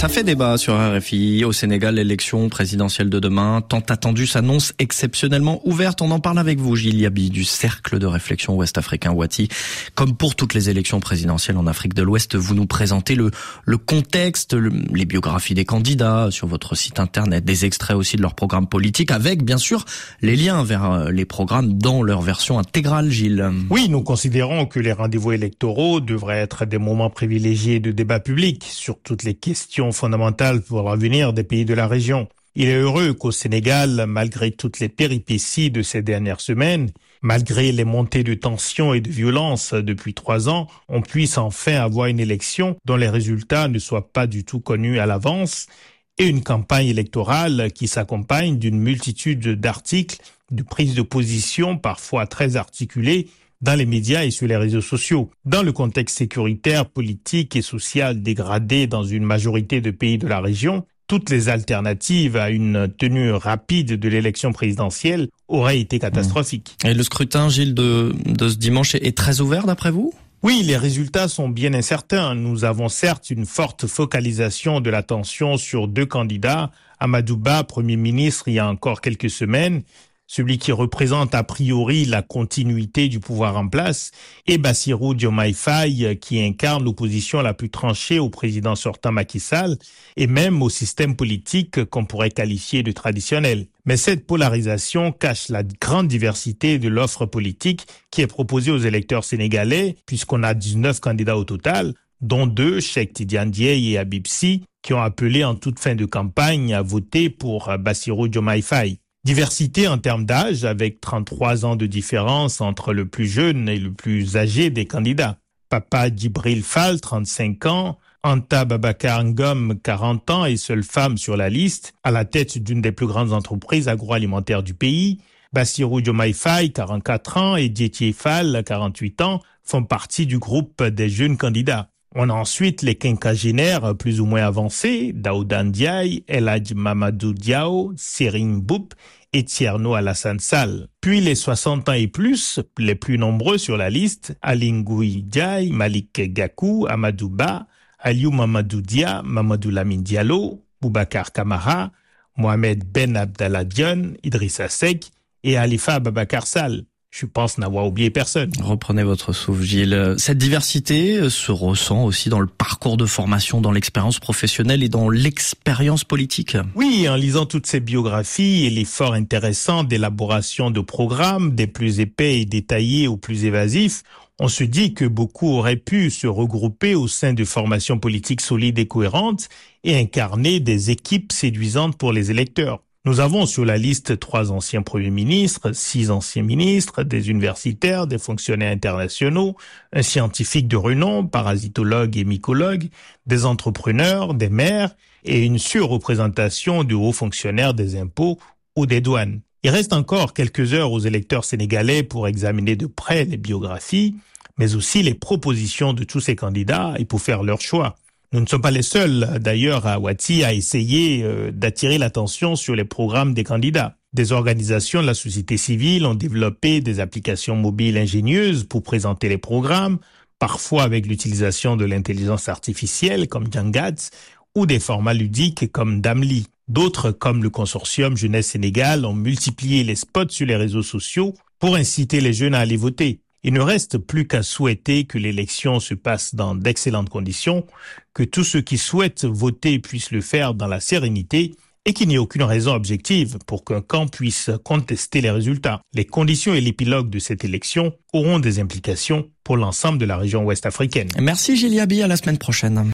Ça fait débat sur RFI. Au Sénégal, l'élection présidentielle de demain, tant attendue, s'annonce exceptionnellement ouverte. On en parle avec vous, Gilles Yabi, du Cercle de réflexion ouest-africain Wati. Comme pour toutes les élections présidentielles en Afrique de l'Ouest, vous nous présentez le contexte, les biographies des candidats sur votre site internet, des extraits aussi de leur programme politique, avec bien sûr les liens vers les programmes dans leur version intégrale, Gilles. Oui, nous considérons que les rendez-vous électoraux devraient être des moments privilégiés de débat public sur toutes les questions fondamentales pour l'avenir des pays de la région. Il est heureux qu'au Sénégal, malgré toutes les péripéties de ces dernières semaines, malgré les montées de tensions et de violence depuis 3 ans, on puisse enfin avoir une élection dont les résultats ne soient pas du tout connus à l'avance et une campagne électorale qui s'accompagne d'une multitude d'articles, de prises de position parfois très articulées dans les médias et sur les réseaux sociaux. Dans le contexte sécuritaire, politique et social dégradé dans une majorité de pays de la région, toutes les alternatives à une tenue rapide de l'élection présidentielle auraient été catastrophiques. Et le scrutin, Gilles, de ce dimanche est très ouvert d'après vous ? Oui, les résultats sont bien incertains. Nous avons certes une forte focalisation de l'attention sur 2 candidats, Amadou Ba, Premier ministre il y a encore quelques semaines, celui qui représente a priori la continuité du pouvoir en place, et Bassirou Diomaye Faye, qui incarne l'opposition la plus tranchée au président sortant Macky Sall, et même au système politique qu'on pourrait qualifier de traditionnel. Mais cette polarisation cache la grande diversité de l'offre politique qui est proposée aux électeurs sénégalais, puisqu'on a 19 candidats au total, dont 2, Cheikh Tidiane Dièye et Habib Sy, qui ont appelé en toute fin de campagne à voter pour Bassirou Diomaye Faye. Diversité en termes d'âge, avec 33 ans de différence entre le plus jeune et le plus âgé des candidats. Papa Djibril Fall, 35 ans, Anta Babacar Ngom, 40 ans et seule femme sur la liste, à la tête d'une des plus grandes entreprises agroalimentaires du pays. Bassirou Diomaye Faye, 44 ans, et Déthié Fall, 48 ans, font partie du groupe des jeunes candidats. On a ensuite les quinquagénaires plus ou moins avancés, Daouda Ndiaye, El Hadj Mamadou Diao, Serigne Mboup et Thierno Alassane Sall. Puis les 60 ans et plus, les plus nombreux sur la liste, Aly Ngouille Ndiaye, Malick Gakou, Amadou Ba, Aliou Mamadou Dia, Mamadou Lamine Diallo, Boubacar Camara, Mohamed Ben Abdallah Dionne, Idrissa Seck et Halifa Babacar Sall. Je pense n'avoir oublié personne. Reprenez votre souffle, Gilles. Cette diversité se ressent aussi dans le parcours de formation, dans l'expérience professionnelle et dans l'expérience politique. Oui, en lisant toutes ces biographies et l'effort intéressant d'élaboration de programmes, des plus épais et détaillés aux plus évasifs, on se dit que beaucoup auraient pu se regrouper au sein de formations politiques solides et cohérentes et incarner des équipes séduisantes pour les électeurs. Nous avons sur la liste 3 anciens premiers ministres, 6 anciens ministres, des universitaires, des fonctionnaires internationaux, un scientifique de renom, parasitologue et mycologue, des entrepreneurs, des maires et une surreprésentation de hauts fonctionnaires des impôts ou des douanes. Il reste encore quelques heures aux électeurs sénégalais pour examiner de près les biographies, mais aussi les propositions de tous ces candidats et pour faire leur choix. Nous ne sommes pas les seuls, d'ailleurs, à Wati, à essayer d'attirer l'attention sur les programmes des candidats. Des organisations de la société civile ont développé des applications mobiles ingénieuses pour présenter les programmes, parfois avec l'utilisation de l'intelligence artificielle comme Jangats ou des formats ludiques comme Damli. D'autres, comme le consortium Jeunesse Sénégal, ont multiplié les spots sur les réseaux sociaux pour inciter les jeunes à aller voter. Il ne reste plus qu'à souhaiter que l'élection se passe dans d'excellentes conditions, que tous ceux qui souhaitent voter puissent le faire dans la sérénité et qu'il n'y ait aucune raison objective pour qu'un camp puisse contester les résultats. Les conditions et l'épilogue de cette élection auront des implications pour l'ensemble de la région ouest africaine. Merci Gilles Yabi, à la semaine prochaine.